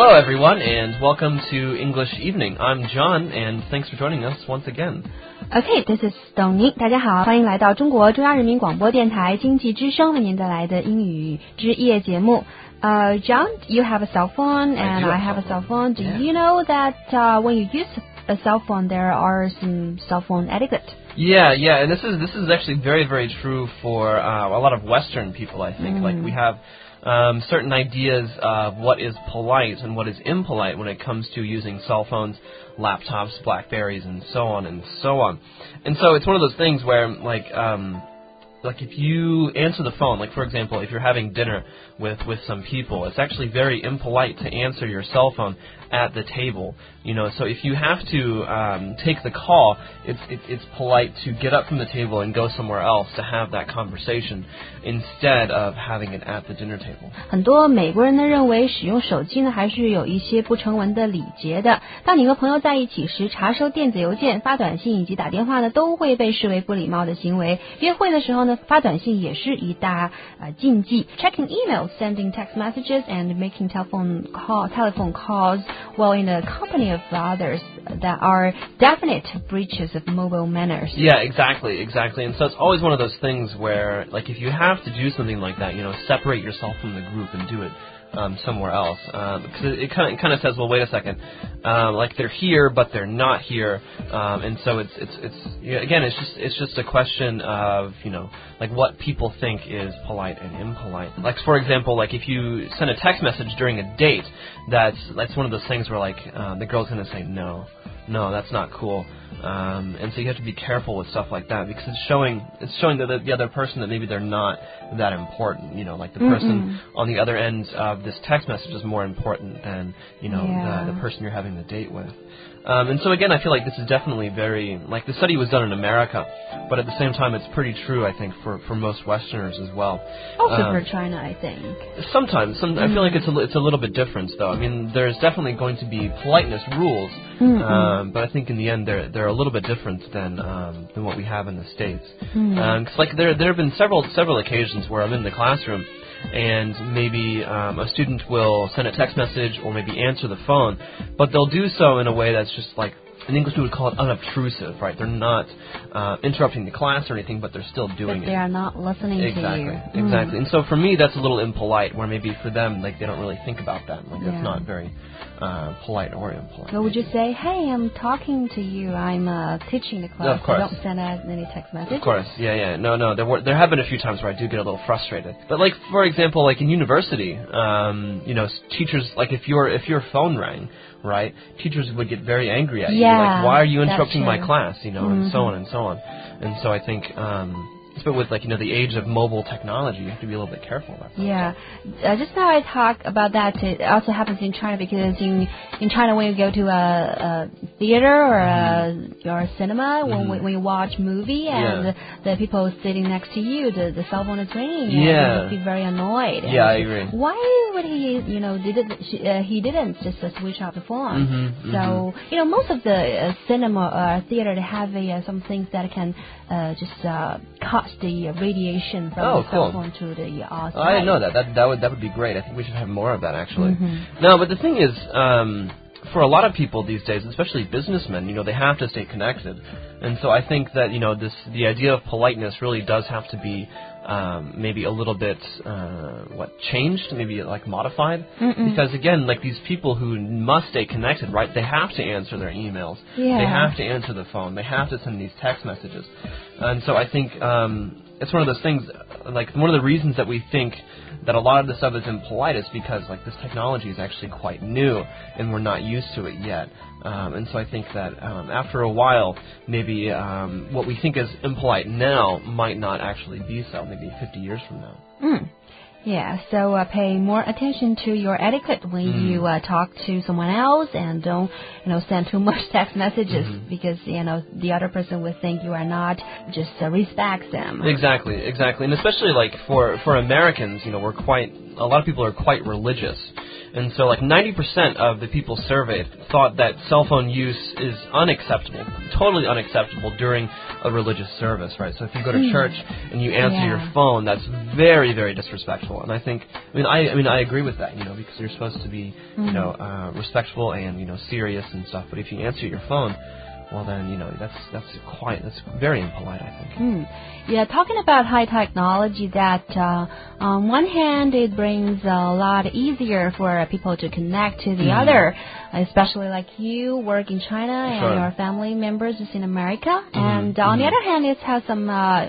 Hello, everyone, and welcome to English Evening. I'm John, and thanks for joining us once again. Okay, this is 董宁。大家好，欢迎来到中国中央人民广播电台经济之声为您带来的英语之夜节目。John, you have a cell phone, and I have a cell phone. Do you know that when you use a cell phone, there are some cell phone etiquette? Yeah, and this is actually very, very true for a lot of Western people, I think. Like, we have certain ideas of what is polite and what is impolite when it comes to using cell phones, laptops, Blackberries, and so on and so on. And so it's one of those things where, like if you answer the phone, like for example, if you're having dinner with some people, it's actually very impolite to answer your cell phone at the table. You know, so if you have to take the call, it's polite to get up from the table and go somewhere else to have that conversation instead of having it at the dinner table. 很多美国人呢认为使用手机呢还是有一些不成文的礼节的。当你和朋友在一起时，查收电子邮件、发短信以及打电话呢都会被视为不礼貌的行为。约会的时候呢，发短信也是一大禁忌。Checking emails, sending text messages, and making telephone calls while in the company of others that are definite breaches of mobile manners. Yeah, exactly. And so it's always one of those things where, like, if you have to do something like that, you know, separate yourself from the group and do it somewhere else. Because it kind of says, well, wait a second, like they're here, but they're not here, and so it's again, it's just a question of, you know, like what people think is polite and impolite. Like, for example, like if you send a text message during a date, that's one of those things where like the girl's gonna say no, that's not cool. And so you have to be careful with stuff like that because it's showing the other person that maybe they're not that important. You know, like the person on the other end of this text message is more important than, you know, the person you're having the date with. And so again, I feel like this is definitely very, like the study was done in America, but at the same time it's pretty true, I think, for most Westerners as well. Also for China, I think. Sometimes. I feel like it's a little bit different, though. I mean, there's definitely going to be politeness rules, but I think in the end they're a little bit different than what we have in the States. Because like there have been several occasions where I'm in the classroom and maybe a student will send a text message or maybe answer the phone, but they'll do so in a way that's just like, in English we would call it unobtrusive, right? They're not interrupting the class or anything, but they're still doing it. They are not listening to you. Exactly. And so for me, that's a little impolite, where maybe for them, like, they don't really think about that. Like, that's not very polite or impolite. So would you say, hey, I'm talking to you, I'm teaching the class, of course. Don't send any text message? Of course, yeah. No, there have been a few times where I do get a little frustrated. But like, for example, like in university, you know, teachers, like if your phone rang, right, teachers would get very angry at you. Like, why are you interrupting my class, you know, and so on and so on. And so I think, but with, like, you know, the age of mobile technology, you have to be a little bit careful about that. Yeah. Just now I talk about that, it also happens in China because in China when you go to a theater or a cinema, when you watch movie and the people sitting next to you, the cell phone is ringing, and you feel very annoyed. Yeah, I agree. Why would he, you know, he didn't just switch off the phone? So, you know, most of the cinema or theater, they have some things that can just cut the radiation from the cell phone to the outside. I didn't know that. That would be great. I think we should have more of that, actually. No, but the thing is, for a lot of people these days, especially businessmen, you know, they have to stay connected. And so I think that, you know, the idea of politeness really does have to be maybe a little bit changed, maybe like modified, because again, like these people who must stay connected, right, they have to answer their emails, they have to answer the phone, they have to send these text messages. And so I think it's one of those things, like one of the reasons that we think that a lot of the stuff is impolite is because like this technology is actually quite new and we're not used to it yet. And so I think that after a while, maybe what we think is impolite now might not actually be so, maybe 50 years from now. Yeah, so pay more attention to your etiquette when you talk to someone else, and don't, you know, send too much text messages because, you know, the other person will think you are not just respect them. Exactly, and especially like for Americans, you know, a lot of people are quite religious. And so like 90% of the people surveyed thought that cell phone use is unacceptable, totally unacceptable during a religious service, right? So if you go to church and you answer your phone, that's very, very disrespectful. And I agree with that, because you're supposed to be, respectful and, serious and stuff. But if you answer your phone, well then, that's very impolite, I think. Yeah, talking about high technology, that on one hand it brings a lot easier for people to connect to the other, especially like you work in China and your family members is in America. And on the other hand, it has some,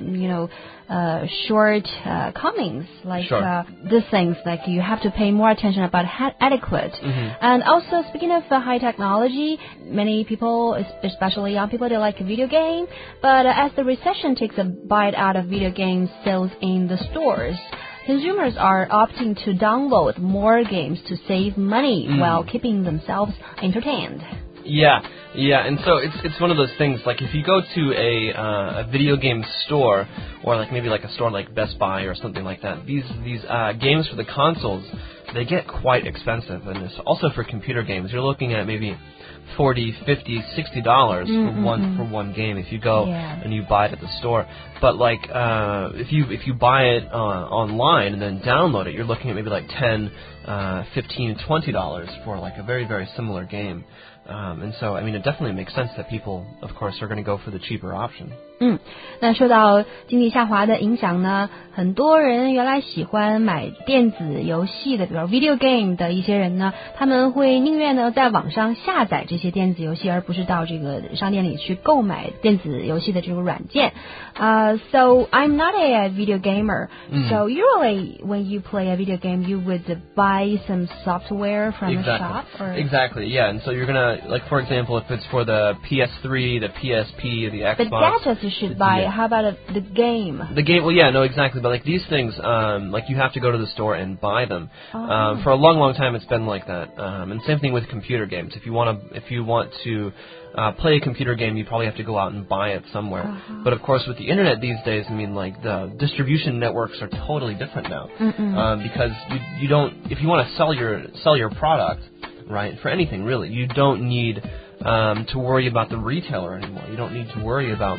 short comings, like these things, like you have to pay more attention about etiquette. And also, speaking of high technology, many people, especially young people, they like a video game. But as the recession takes a bite out of video game sales in the stores, consumers are opting to download more games to save money while keeping themselves entertained. Yeah, and so it's one of those things, like if you go to a video game store, or like maybe like a store like Best Buy or something like that, these games for the consoles, they get quite expensive, and it's also for computer games. You're looking at maybe $40, $50, $60 for one game if you go and you buy it at the store. But like if you buy it online and then download it, you're looking at maybe like $10, $15, $20 for like a very, very similar game. And so, it definitely makes sense that people, of course, are going to go for the cheaper option. 那说到经济下滑的影响呢，很多人原来喜欢买电子游戏的，比如 video game 的一些人呢，他们会宁愿呢在网上下载这些电子游戏，而不是到这个商店里去购买电子游戏的这个软件。So I'm not a video gamer. So usually when you play a video game, you would buy some software from a shop. Exactly. Yeah. And so you're gonna, like, for example, if it's for the PS3, the PSP, the Xbox. But gadgets you should buy. How about the game? The game. Well, yeah, no, exactly. But like these things, like you have to go to the store and buy them. For a long, long time, it's been like that. And same thing with computer games. If you want to play a computer game, you probably have to go out and buy it somewhere. But of course, with the internet these days, like the distribution networks are totally different now. Because you don't, if you want to sell your product, right, for anything really, you don't need to worry about the retailer anymore. You don't need to worry about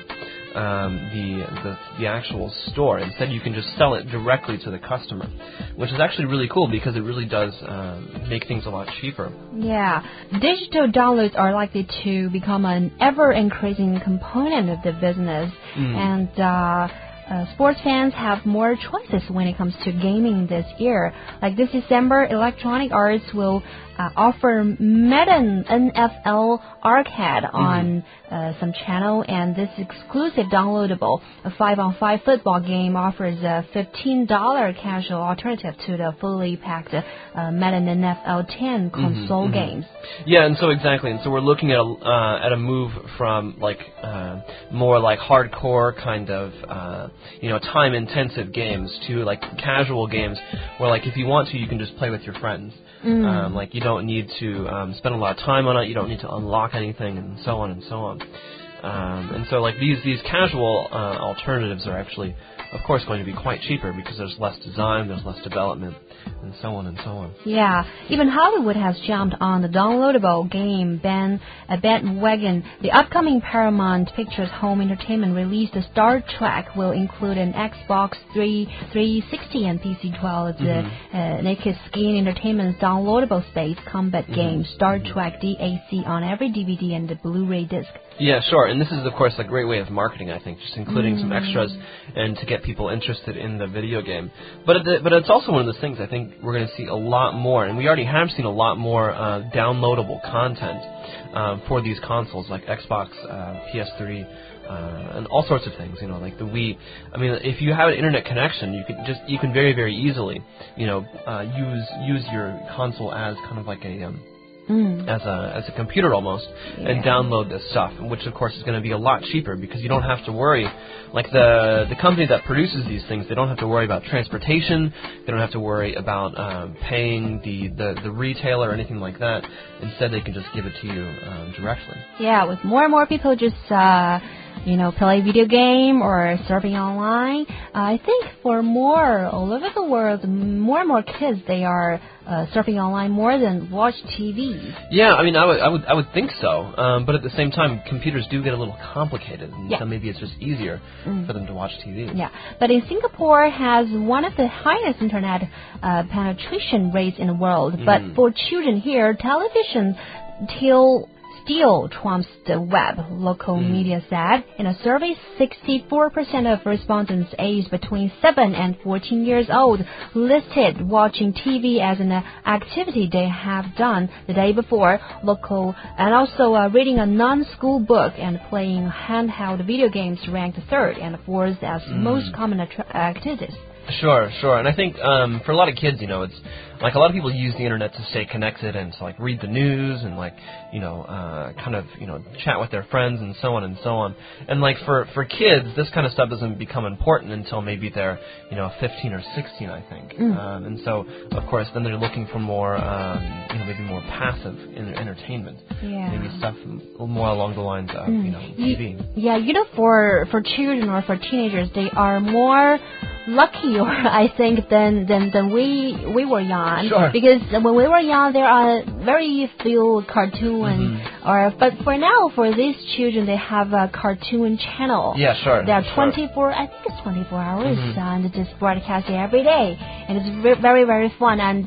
the actual store. Instead, you can just sell it directly to the customer, which is actually really cool because it really does make things a lot cheaper. Yeah, digital downloads are likely to become an ever-increasing component of the business, and sports fans have more choices when it comes to gaming this year. Like this December, Electronic Arts will offer Madden NFL Arcade on some channel, and this exclusive downloadable 5-on-5 football game offers a $15 casual alternative to the fully packed Madden NFL 10 console games. Yeah, and so exactly, and so we're looking at a move from like more like hardcore kind of time-intensive games to like casual games where like if you want to, you can just play with your friends. Like you don't need to spend a lot of time on it. You don't need to unlock anything, and so on and so on. And so like these casual alternatives are actually, of course, going to be quite cheaper because there's less design, there's less development, and so on and so on. Yeah, even Hollywood has jumped on the downloadable game bandwagon. The upcoming Paramount Pictures home entertainment release, the Star Trek, will include an Xbox 360 and PC 12. Naked Skin Entertainment's downloadable space combat game, Star Trek DAC, on every DVD and the Blu-ray disc. Yeah, sure. And this is, of course, a great way of marketing, I think, just including some extras and to get people interested in the video game. But it's also one of those things I think we're going to see a lot more, and we already have seen a lot more downloadable content for these consoles like Xbox, PS3, and all sorts of things. Like the Wii. If you have an internet connection, you can very, very easily, use your console as kind of like a as a computer almost, and download this stuff, which of course is going to be a lot cheaper because you don't have to worry, like the company that produces these things, they don't have to worry about transportation, they don't have to worry about paying the retailer or anything like that. Instead, they can just give it to you directly. Yeah, with more and more people just play video game or surfing online. I think for more all over the world, more and more kids, they are surfing online more than watch TV. Yeah, I mean, I would think so. But at the same time, computers do get a little complicated, and so maybe it's just easier for them to watch TV. Yeah, but in Singapore has one of the highest internet penetration rates in the world. But for children here, television still trumps the web, local media said. In a survey, 64% of respondents aged between 7 and 14 years old listed watching TV as an activity they have done the day before, and also reading a non-school book and playing handheld video games ranked third and fourth as most common activities. Sure. And I think for a lot of kids, it's like a lot of people use the internet to stay connected and to read the news and chat with their friends and so on and so on. And for kids, this kind of stuff doesn't become important until maybe they're 15 or 16, I think. And so of course then they're looking for more maybe more passive entertainment. Yeah. Maybe stuff more along the lines of TV. Yeah, for children or for teenagers, they are more luckier, I think, than we were young. Sure. Because when we were young, there are very few cartoons. But for now, for these children, they have a cartoon channel. Yeah, sure. They are 24. I think it's 24 hours, and it's just broadcasting every day, and it's very, very fun. And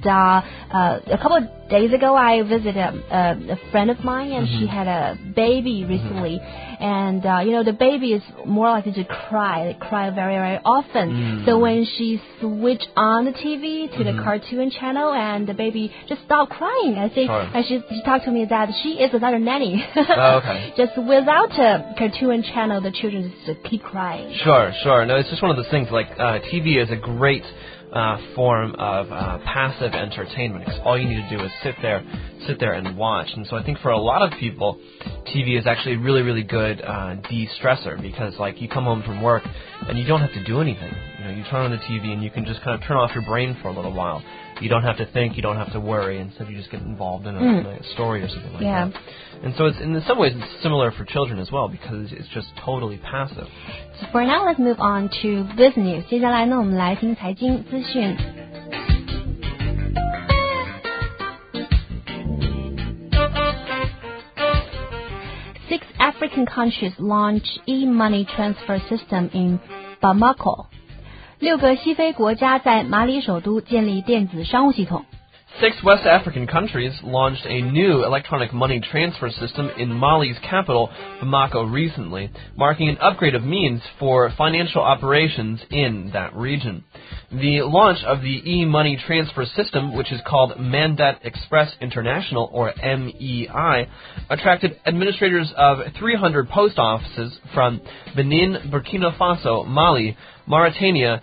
a couple of days ago, I visited a friend of mine, and she had a baby recently. And the baby is more likely to cry. They cry very, very often. So when she switched on the TV to the cartoon channel, and the baby just stopped crying, I think, and she talked to me that she is another nanny. Oh, okay. Just without a cartoon channel, the children just keep crying. Sure. No, it's just one of those things. TV is a great form of passive entertainment, because all you need to do is sit there and watch. And so I think for a lot of people, TV is actually a really, really good de-stressor, because you come home from work and you don't have to do anything. You turn on the TV and you can just kind of turn off your brain for a little while. You don't have to think, you don't have to worry. Instead, you just get involved in a story or something like that. And so it's, in some ways, it's similar for children as well, because it's just totally passive. So for now, let's move on to business news. 接下来呢，我们来听财经资讯。6 African countries launch e-money transfer system in Bamako. 6个西非国家在马里首都建立电子商务系统。 6 West African countries launched a new electronic money transfer system in Mali's capital, Bamako, recently, marking an upgrade of means for financial operations in that region. The launch of the e-money transfer system, which is called Mandat Express International, or MEI, attracted administrators of 300 post offices from Benin, Burkina Faso, Mali, Mauritania,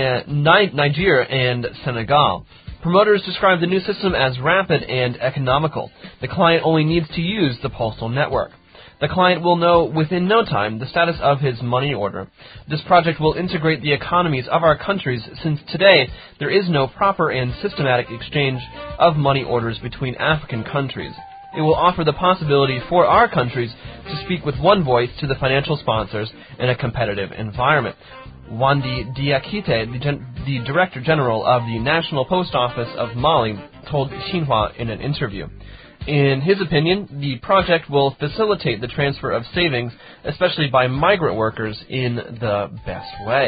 Niger, and Senegal. Promoters describe the new system as rapid and economical. The client only needs to use the postal network. The client will know within no time the status of his money order. This project will integrate the economies of our countries, since today there is no proper and systematic exchange of money orders between African countries. It will offer the possibility for our countries to speak with one voice to the financial sponsors in a competitive environment. Wandi Diakite, the Director General of the National Post Office of Mali, told Xinhua in an interview. In his opinion, the project will facilitate the transfer of savings, especially by migrant workers, in the best way.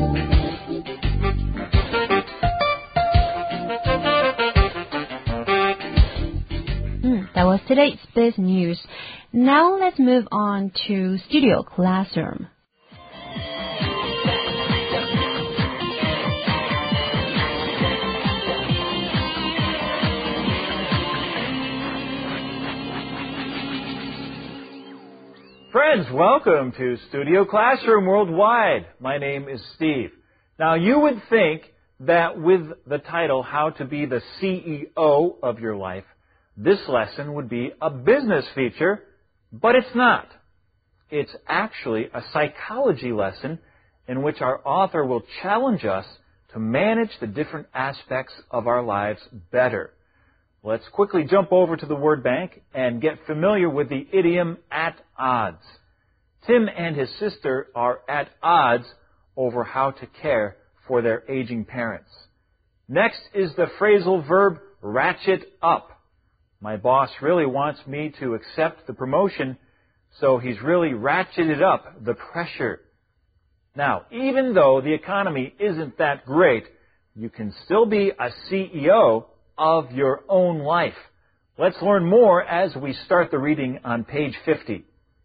That was today's business news. Now let's move on to Studio Classroom. Friends, welcome to Studio Classroom Worldwide. My name is Steve. Now, you would think that with the title, How to Be the CEO of Your Life, this lesson would be a business feature, but it's not. It's actually a psychology lesson in which our author will challenge us to manage the different aspects of our lives better. Let's quickly jump over to the word bank and get familiar with the idiom at odds. Tim and his sister are at odds over how to care for their aging parents. Next is the phrasal verb ratchet up. My boss really wants me to accept the promotion, so he's really ratcheted up the pressure. Now, even though the economy isn't that great, you can still be a CEO of your own life. Let's learn more as we start the reading on page 50.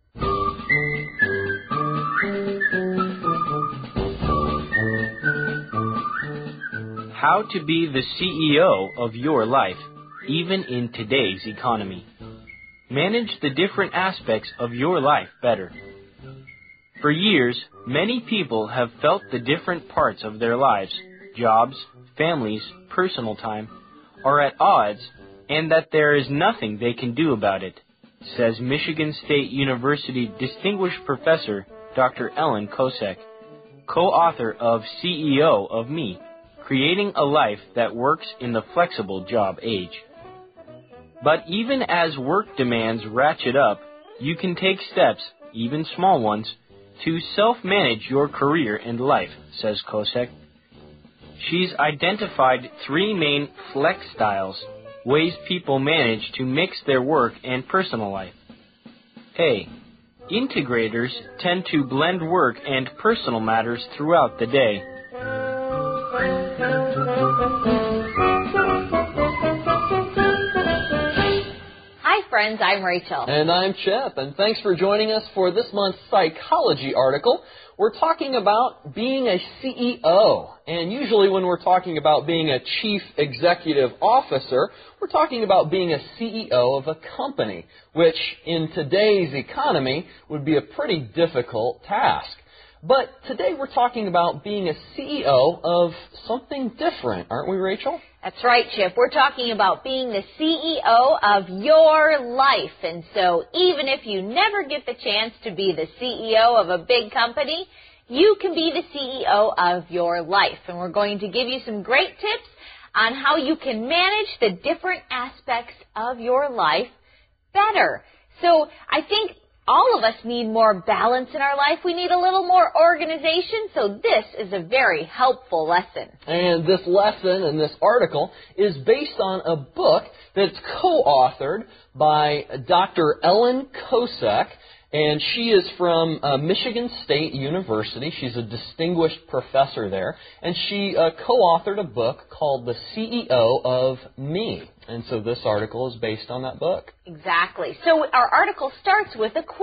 How to be the CEO of your life, even in today's economy. Manage the different aspects of your life better. For years, many people have felt the different parts of their lives, jobs, families, personal time, are at odds and that there is nothing they can do about it, says Michigan State University Distinguished Professor Dr. Ellen Kosek, co-author of CEO of Me, Creating a Life That Works in the Flexible Job Age. But even as work demands ratchet up, you can take steps, even small ones, to self-manage your career and life, says Kosek. She's identified 3 main flex styles, ways people manage to mix their work and personal life. A. Integrators tend to blend work and personal matters throughout the day. Hi friends, I'm Rachel. And I'm Chip, and thanks for joining us for this month's psychology article. We're talking about being a CEO, and usually when we're talking about being a chief executive officer, we're talking about being a CEO of a company, which in today's economy would be a pretty difficult task. But today we're talking about being a CEO of something different, aren't we, Rachel? That's right, Chip. We're talking about being the CEO of your life. And so even if you never get the chance to be the CEO of a big company, you can be the CEO of your life. And we're going to give you some great tips on how you can manage the different aspects of your life better. So I think all of us need more balance in our life. We need a little more organization, so this is a very helpful lesson. And this lesson and this article is based on a book that's co-authored by Dr. Ellen Kosek, and she is from Michigan State University. She's a distinguished professor there, and she co-authored a book called The CEO of Me. And so this article is based on that book. Exactly. So our article starts with a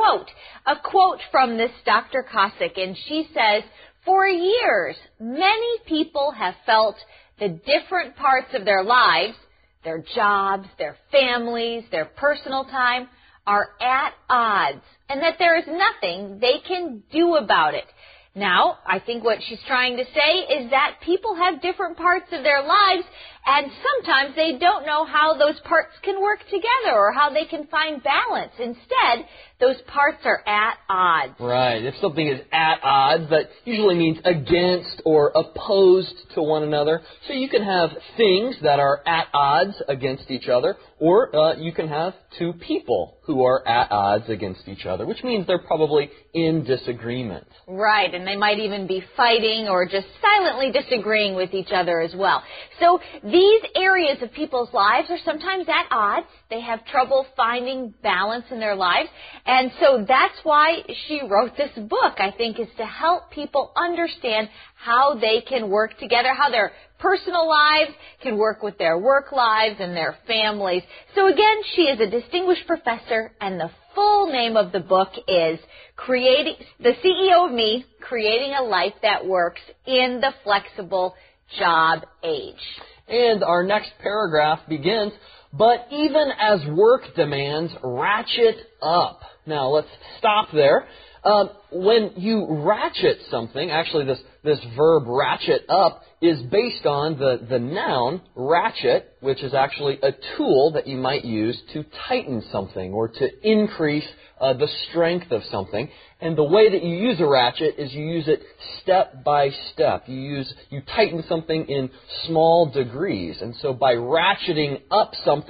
quote from this Dr. Kosek, and she says, "For years, many people have felt the different parts of their lives, their jobs, their families, their personal time, are at odds, and that there is nothing they can do about it." Now, I think what she's trying to say is that people have different parts of their lives, and sometimes they don't know how those parts can work together or how they can find balance. Instead, those parts are at odds. Right. If something is at odds, that usually means against or opposed to one another. So you can have things that are at odds against each other, or you can have two people who are at odds against each other, which means they're probably in disagreement. Right, and they might even be fighting or just silently disagreeing with each other as well. So these areas of people's lives are sometimes at odds. They have trouble finding balance in their lives. And so that's why she wrote this book, I think, is to help people understand how they can work together, how their personal lives can work with their work lives and their families. So again, she is a distinguished professor, and the full name of the book is The CEO of Me, Creating a Life That Works in the Flexible Job Age. And our next paragraph begins, "But even as work demands ratchet up." Now, let's stop there. When you ratchet something, actually this verb ratchet up is based on the noun ratchet, which is actually a tool that you might use to tighten something or to increase the strength of something. And the way that you use a ratchet is you use it step by step. You tighten something in small degrees. And so by ratcheting up something,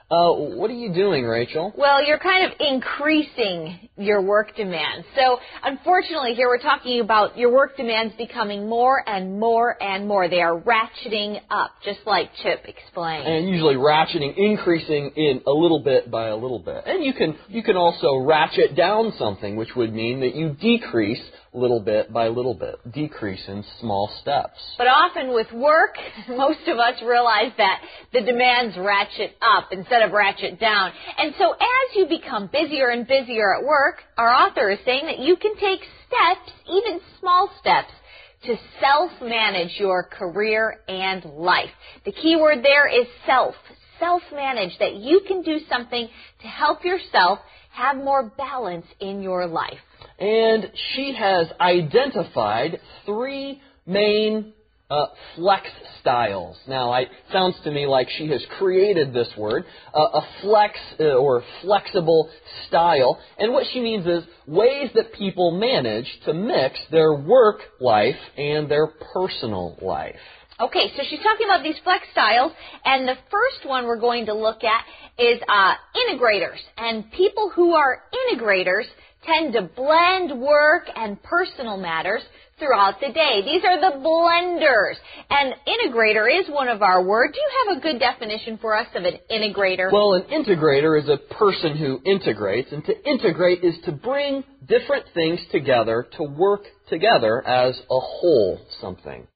What are you doing, Rachel? Well, you're kind of increasing your work demands. So, unfortunately, here we're talking about your work demands becoming more and more and more. They are ratcheting up, just like Chip explained. And usually ratcheting, increasing in a little bit by a little bit. And you can also ratchet down something, which would mean that you decrease little bit by little bit, decrease in small steps. But often with work, most of us realize that the demands ratchet up instead of ratchet down. And so as you become busier and busier at work, our author is saying that you can take steps, even small steps, to self-manage your career and life. The key word there is self. Self-manage, that you can do something to help yourself have more balance in your life. And she has identified 3 main flex styles. Now, it sounds to me like she has created this word, a flex or flexible style. And what she means is ways that people manage to mix their work life and their personal life. Okay, so she's talking about these flex styles, and the first one we're going to look at is integrators. And people who are integrators tend to blend work and personal matters throughout the day. These are the blenders. And integrator is one of our words. Do you have a good definition for us of an integrator? Well, an integrator is a person who integrates, and to integrate is to bring different things together to work together as a whole something.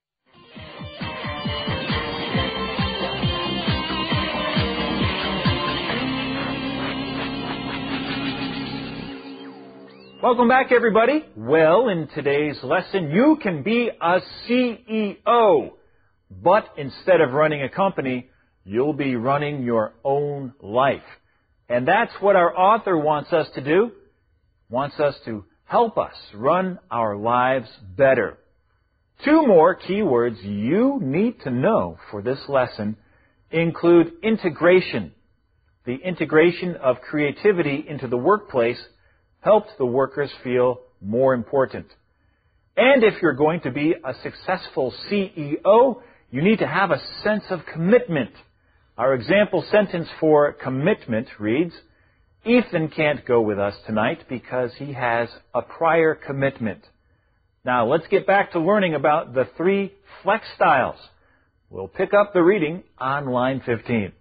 Welcome back, everybody. Well, in today's lesson, you can be a CEO. But instead of running a company, you'll be running your own life. And that's what our author wants us to do. Wants us to help us run our lives better. 2 more keywords you need to know for this lesson include integration. The integration of creativity into the workplace helped the workers feel more important. And if you're going to be a successful CEO, you need to have a sense of commitment. Our example sentence for commitment reads, Ethan can't go with us tonight because he has a prior commitment. Now let's get back to learning about the 3 flex styles. We'll pick up the reading on line 15.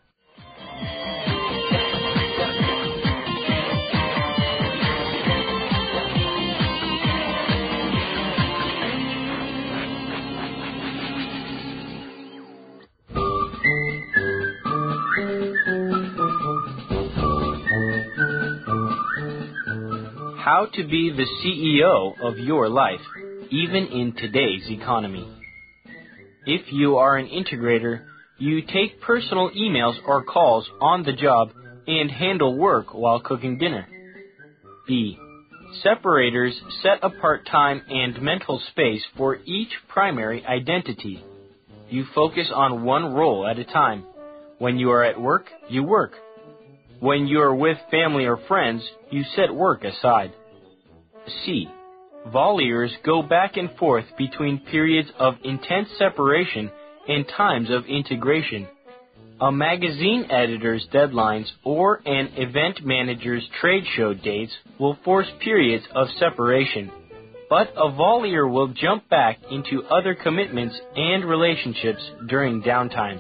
How to be the CEO of your life, even in today's economy. If you are an integrator, you take personal emails or calls on the job and handle work while cooking dinner. B. Separators set apart time and mental space for each primary identity. You focus on one role at a time. When you are at work, you work. When you are with family or friends, you set work aside. C. Volleyers go back and forth between periods of intense separation and times of integration. A magazine editor's deadlines or an event manager's trade show dates will force periods of separation. But a volleyer will jump back into other commitments and relationships during downtimes.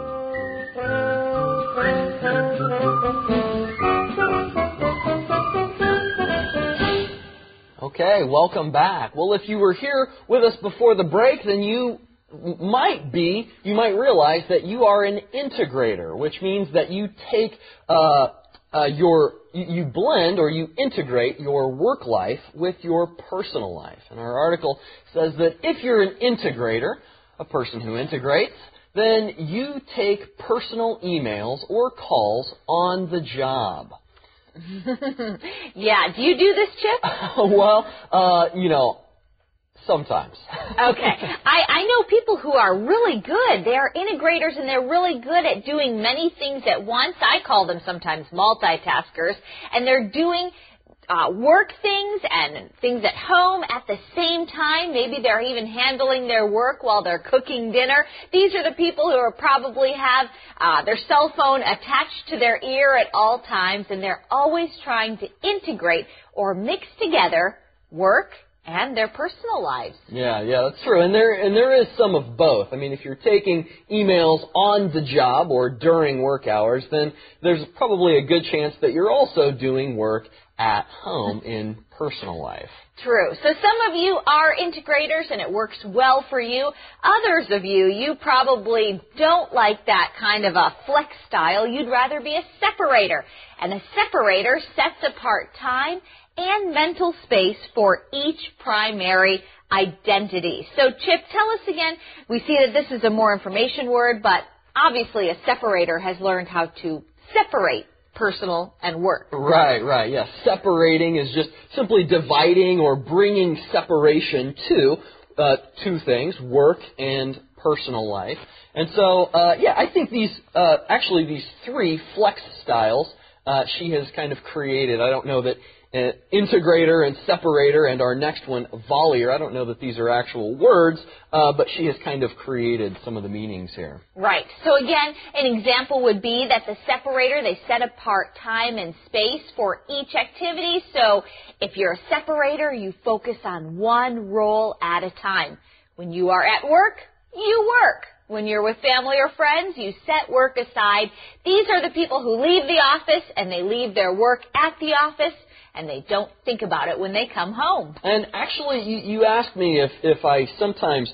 Okay, welcome back. Well, if you were here with us before the break, then you might realize that you are an integrator, which means that you take you blend or you integrate your work life with your personal life. And our article says that if you're an integrator, a person who integrates, then you take personal emails or calls on the job. Yeah. Do you do this, Chip? Well, sometimes. Okay. I know people who are really good. They are integrators and they're really good at doing many things at once. I call them sometimes multitaskers. And they're doing work things and things at home at the same time. Maybe they're even handling their work while they're cooking dinner. These are the people who are probably have their cell phone attached to their ear at all times, and they're always trying to integrate or mix together work and their personal lives. Yeah, that's true. And there is some of both. I mean, if you're taking emails on the job or during work hours, then there's probably a good chance that you're also doing work at home in personal life. True. So some of you are integrators and it works well for you. Others of you probably don't like that kind of a flex style. You'd rather be a separator. And a separator sets apart time and mental space for each primary identity. So, Chip, tell us again, we see that this is a more information word, but obviously a separator has learned how to separate personal and work. Right, yes. Separating is just simply dividing or bringing separation to two things, work and personal life. And so, I think these three flex styles she has kind of created. I don't know that integrator and separator and our next one, volleyer, I don't know that these are actual words, but she has kind of created some of the meanings here. Right. So again, an example would be that the separator, they set apart time and space for each activity. So if you're a separator, you focus on one role at a time. When you are at work, you work. When you're with family or friends, you set work aside. These are the people who leave the office and they leave their work at the office, and they don't think about it when they come home. And actually, you asked me if I sometimes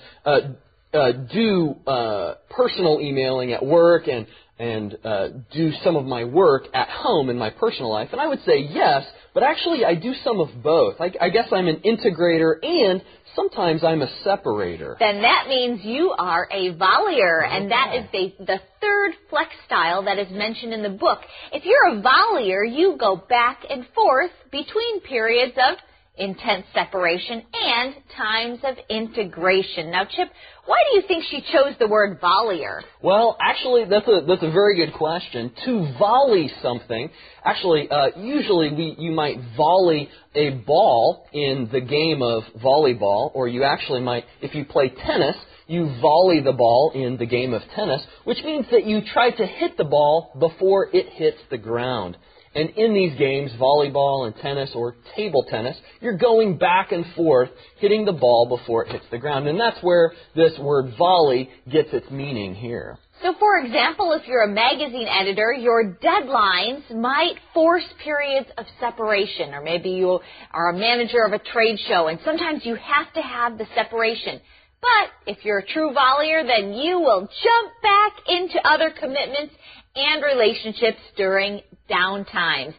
do personal emailing at work and do some of my work at home in my personal life. And I would say yes, but actually I do some of both. I guess I'm an integrator and sometimes I'm a separator. Then that means you are a volleyer, and that is the third flex style that is mentioned in the book. If you're a volleyer, you go back and forth between periods of intense separation and times of integration. Now, Chip, why do you think she chose the word volleyer? Well, actually, that's a very good question. To volley something, actually, usually you might volley a ball in the game of volleyball, or you actually might, if you play tennis, you volley the ball in the game of tennis, which means that you try to hit the ball before it hits the ground. And in these games, volleyball and tennis or table tennis, you're going back and forth, hitting the ball before it hits the ground. And that's where this word volley gets its meaning here. So, for example, if you're a magazine editor, your deadlines might force periods of separation. Or maybe you are a manager of a trade show, and sometimes you have to have the separation. But if you're a true volleyer, then you will jump back into other commitments and relationships during downtime.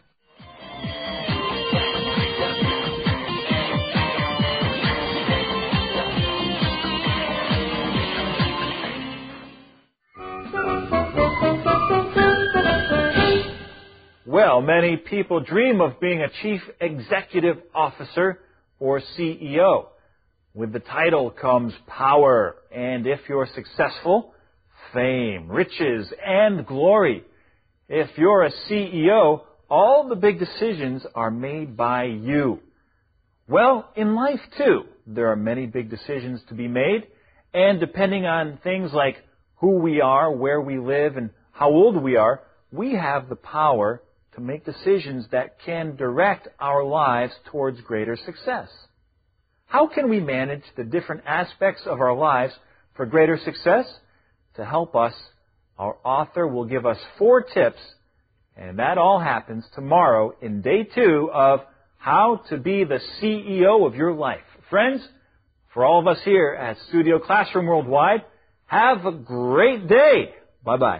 Well, many people dream of being a chief executive officer or CEO. With the title comes power, and if you're successful, fame, riches, and glory. If you're a CEO, all the big decisions are made by you. Well, in life, too, there are many big decisions to be made, and depending on things like who we are, where we live, and how old we are, we have the power to make decisions that can direct our lives towards greater success. How can we manage the different aspects of our lives for greater success? To help us, our author will give us 4 tips, and that all happens tomorrow in day 2 of How to Be the CEO of Your Life. Friends, for all of us here at Studio Classroom Worldwide, have a great day. Bye-bye.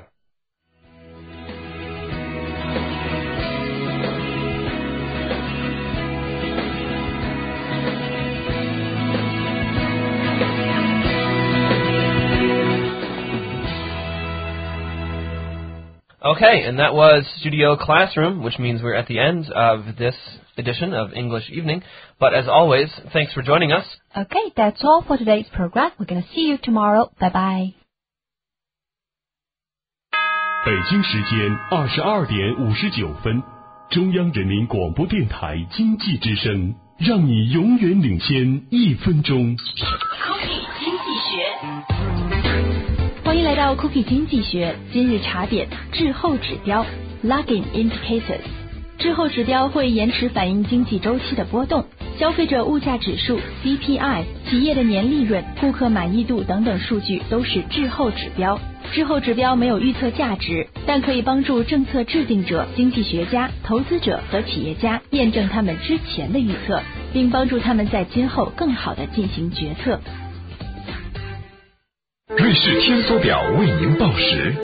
Okay, and that was Studio Classroom, which means we're at the end of this edition of English Evening. But as always, thanks for joining us. Okay, that's all for today's program. We're going to see you tomorrow. Bye-bye. 北京时间22:59。 中央人民广播电台经济之声，让你永远领先1分钟。 Cookie 经济学， 欢迎来到 Cookie 经济学。今日茶点：滞后指标 （Lagging Indicators）。滞后指标会延迟反映经济周期的波动。消费者物价指数 CPI、企业的年利润、顾客满意度等等数据都是滞后指标。滞后指标没有预测价值，但可以帮助政策制定者、经济学家、投资者和企业家验证他们之前的预测，并帮助他们在今后更好地进行决策。 瑞士天梭表为您报时。